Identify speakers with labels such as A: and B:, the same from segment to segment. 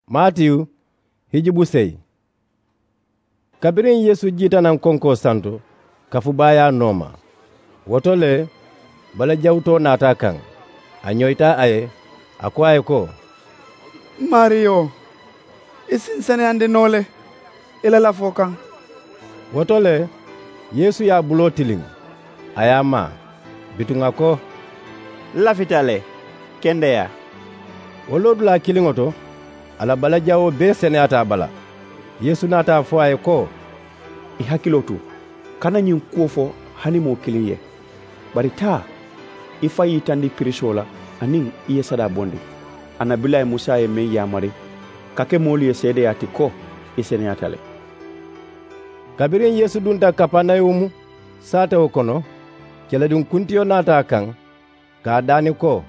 A: Matiyu hijibu sey. Kabirin Yesu jitanan konko santo kafubaya noma. Wotole bala jawto nata kan. A nyoita aye ako aye ko
B: Mario isin sene ande nole ila la fokan.
A: Wotole Yesu ya bulo tiling ayama bitunga ko
C: lafitale kendeya.
A: Wolodula kilingoto ala bala jawo be sene ata bala. Yesu nata fo aye ko
C: I hakilotu kana nyin kuofo hani mo kiliye bari ta ifa yitandi pirisola anin iye sada bondi anabila Musa ye men yamari kake moli ye sede yati ko isene yatale.
A: Kabirin Yesu dunta Kapanayumu sata okono keledun kuntiyo nata kan ka dani ko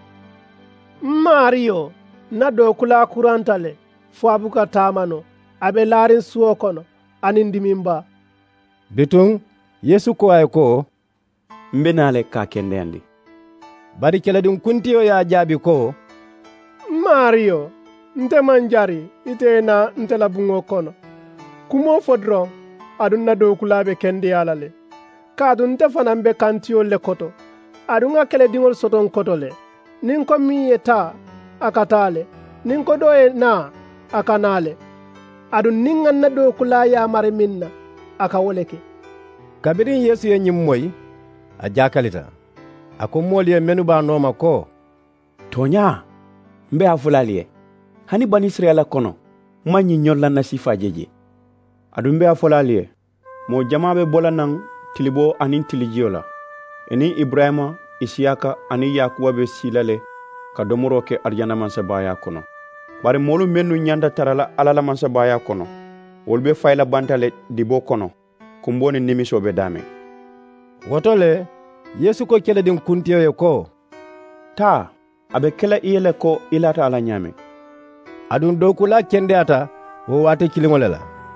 D: Mario na do kula kurantale fo abuka tamano abe larin suwo kono anin dimimba.
A: Bitun Yesu ko ay ko
C: mbenale ka kendeyandi.
A: Bari keledun kuntiyo ya jaabi ko
D: Mario nte manjari ite na nte la bungo kono kumo fodron adun na do kula be kendi alale ka adun nte fanan be kantiyo le koto adun ga keledingol soton koto le nin ko mi yeta akatale nin ko do e na akanale adun nin na do kula ya mare minna aka woleke.
A: Kabirin Yesu ye nyimmoy a jakalita ako moliye menu ba noma ko
C: Tonya mbe afulaliye hani bani Israela kono manyi nyolla na sifa jeje adu mbe afulaliye mo jamabe bola nan tilibo anin tilijiola eni Ibrahima Isiaka ani Yakuba be silale ka domoro ke arjana mansa baya kono bari molu menu nyanda tarala alala mansa baya kono wolbe fayla bantale dibo kono kumboni nimiso be dame.
A: Wotole Yesu ko keledin kuntiyo ye ko
C: ta abe kela iyele ko ilata ala nyame
A: adun do kula kende ata wo wate kilingolela.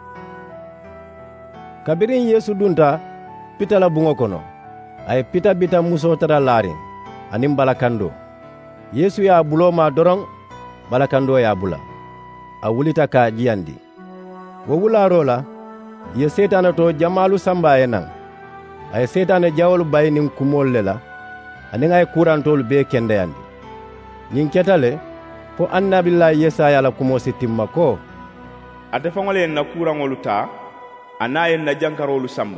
A: Kabirin Yesu dunta pita la bungo kono ay pita bita muso tara larin anim balakando. Yesu ya bulo ma dorong balakando ya bula a wulita ka jiyandi wo wularo la ye setana to jamalu sambaye nan ay setana jawol baynin kumol lela anin ay kurantol be kendeyandi nin ketale fo annabillahi Yesaya la kumo sitimma ko
E: ate fangole na kurangolu ta anaye na jankarolu samba.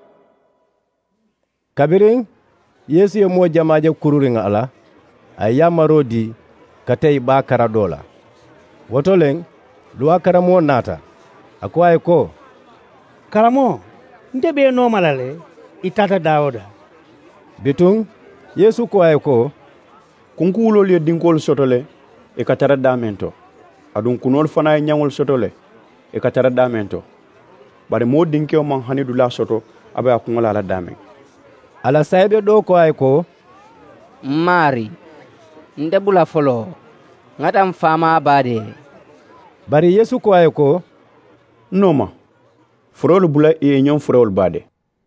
A: Kabirin Yesu ye mo jamaje kururinga ala ay yamarodi katay ba karadola wotolen luwa karamo nata ako ay ko
F: Karamo nte be no malale itata Daoda.
A: Bitun Yesu ko ay ko
C: kunkulo le dinkol sotole e katara damento adun kunol fana nyangol sotole e katara damento bare mo dinkeo man hanidu la soto abe akungola la dame
A: ala saybe do ko ay ko
G: Mari nde bula folo ngatam fama bade.
A: Bari Yesu ko ay ko
C: noma furolu bula e nyon furol bade.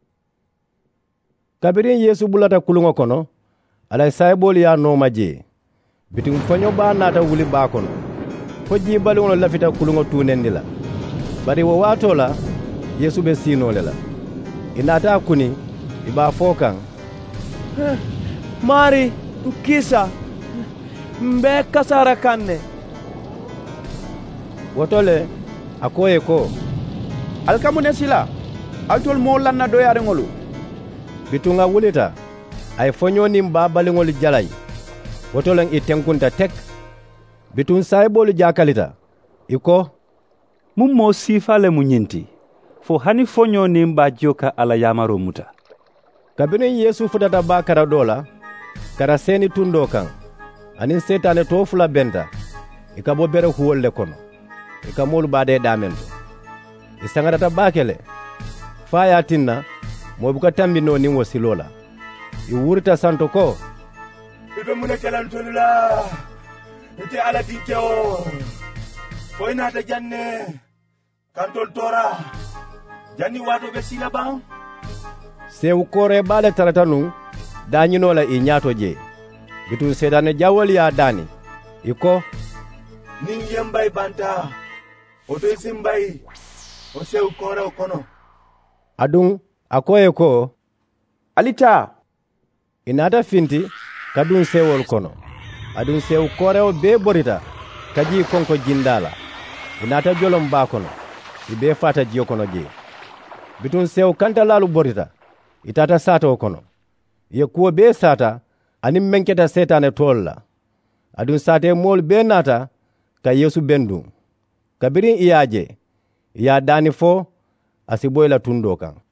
A: Kabirin Yesu bulata kulungo kono ala saybol ya noma je bitin fanyo ba nata wuli ba kono fo jibali wono lafita kulungo tunendila bari wo wato la Yesu be sino lela inata kuni iba fokan
H: Mari ukisa mbe kasara kanne
A: wotole akoye ko
C: alkamune sila altol mo lanna do yare ngolu
A: bitunga wulita ay fonyo ba balingol jalay wotolen i tenkunta tek bitun saybolu jakalita iko
I: mummo sifale munyinti fo hani fonyo ba joka ala yamaro muta.
A: Kabinin Yesu futata ba karadola kara seni tundo kan anin setane to fula benta ikabo bere huwolle kono ikamolu bade damento isangarata bakele faya tinna mo buka tambino ni wosilola iwurita santo ko
J: ibe mune kelantulula ite ala dikeo foina ta janne kantol tora janni wato be sila ban
A: sew kore bale taratanu dañinola i ñaato je bitun sedane jawol ya dani iko
J: nin yembay banta oto simbayi o sew korew kono.
A: Adun akoye ko
C: alita
A: inata finti kadun sewol kono. Adun sew korew be borita kaji konko jindala. Inata jolom ba kono. Ibe fata jiyo kono je. Bitun sew kanta lalu borita. Itata sato kono. Ye kuwa be sata anim menketa setane tolla. Adun sate mol be nata ka Yesu bendu. Kabirin iyaje. Iya dani fo asiboyla tundo kan.